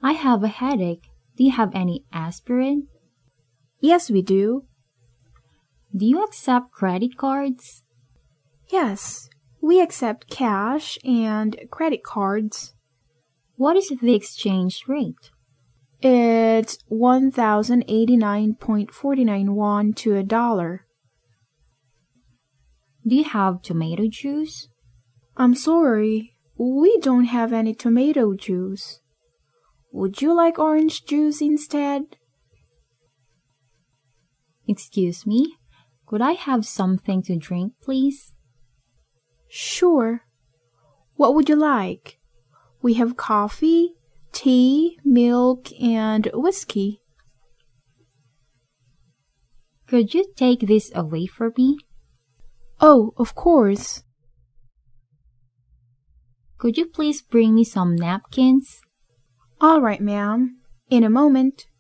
I have a headache. Do you have any aspirin? Yes, we do. Do you accept credit cards? Yes, we accept cash and credit cards. What is the exchange rate? It's 1,089.49 won to a dollar. Do you have tomato juice? I'm sorry, we don't have any tomato juice. Would you like orange juice instead? Excuse me, could I have something to drink, please? Sure. What would you like? We have coffee, tea, milk, and whiskey. Could you take this away for me? Oh, of course. Could you please bring me some napkins? All right, ma'am. In a moment.